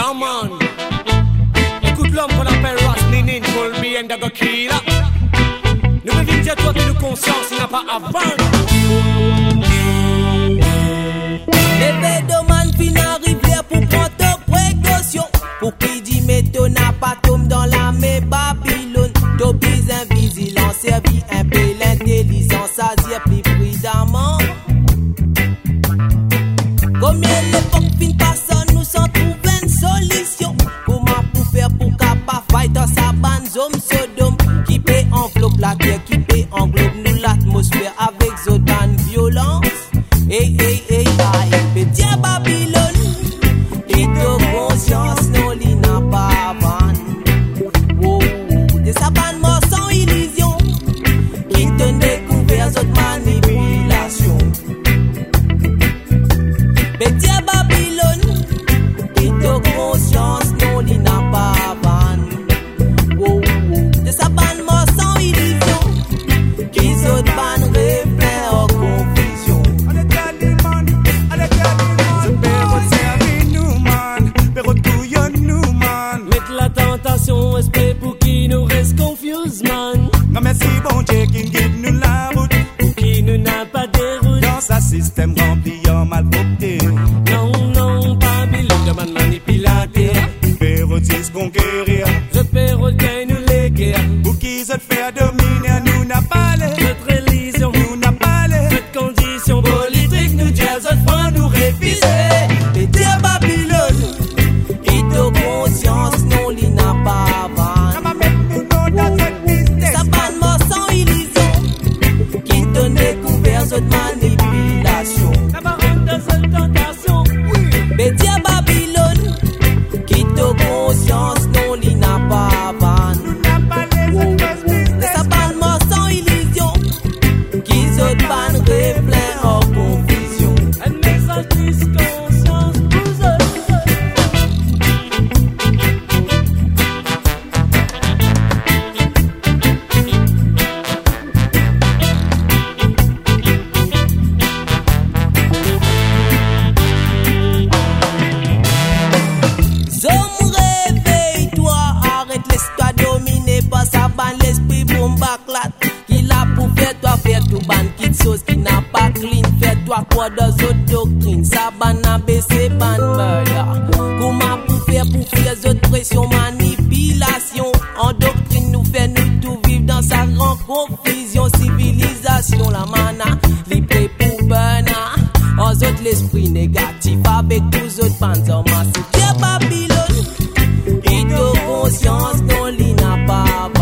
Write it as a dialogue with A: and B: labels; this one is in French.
A: Yeah man. Écoute l'homme qu'on appelle Ras Ninin, Colby and Dago Killa. Nous vivons dire toi de conscience, il n'a pas à vendre.
B: Les bédoman fin arriver pour prendre précaution. Pour qui dit métaux n'a pas tombe dans la main Babylone. Tobis invisilant servi un peu l'intelligence à dire plus prudemment. Combien l'époque fin passe nous sans trouver une solution. Comment pour faire pour capable fight dans sa bande zone Sodome. Qui peut enveloppe la terre, qui peut englobe nous l'atmosphère avec zodan violence. Hey hey hey aïe, petit Babylone. Qui te conscience non li n'a pas van. Wow, de sa bande mort sans illusion. Qui te découvert cette manipulation. Petit Babylone, qui te conscience non li n'a pas van. Wow, de sa bande mort sans illusion. Qui saute ban reflet en confusion.
A: Mettre la tentation, esprit pour qui nous reste confuse man.
C: Non merci bon Dieu qui guide nous la route.
A: Pour qui nous n'a pas de route.
C: Dans sa système rempli en malpropté.
A: Non, non, Babylone demande manipulateur.
C: Pérotis conquérir.
A: Je perds gagne nous les guerres.
C: Pour qui se faire dominer nous n'a pas les.
A: Notre religion,
C: Nous n'a pas les.
A: notre condition politique nous dit à notre front nous réviser.
B: Petit Babylone, qui te conscience non li n'a pas van.
C: Ça va mettre nous dans cette business.
B: Sa bande mort sans illusion. Qui te découvert cette manipulation.
A: Ça va rendre dans cette tentation.
B: Petit Babylone, qui te conscience non li n'a pas van.
C: Nous n'a pas les business.
B: Sa bande mort sans illusion. Qui se ban reflet en confusion.
A: Un message conscience vous autres.
B: Zom, réveille-toi, arrête, laisse-toi dominer par sa bande, l'esprit bombaclate. Qui l'a pour faire toi faire tout ban, quitte chose qui n'a pas clean. Fais-toi quoi dans autres doctrines, sa bande a baissé ban murder. Comment pour faire autres pression, manipulation. En doctrine nous fait nous tout vivre dans sa grande confusion. Civilisation, la mana, libre pour burner. En autres l'esprit négatif avec tous autres bandes en masse. Dieu Babylone, qui te conscience non li n'a pas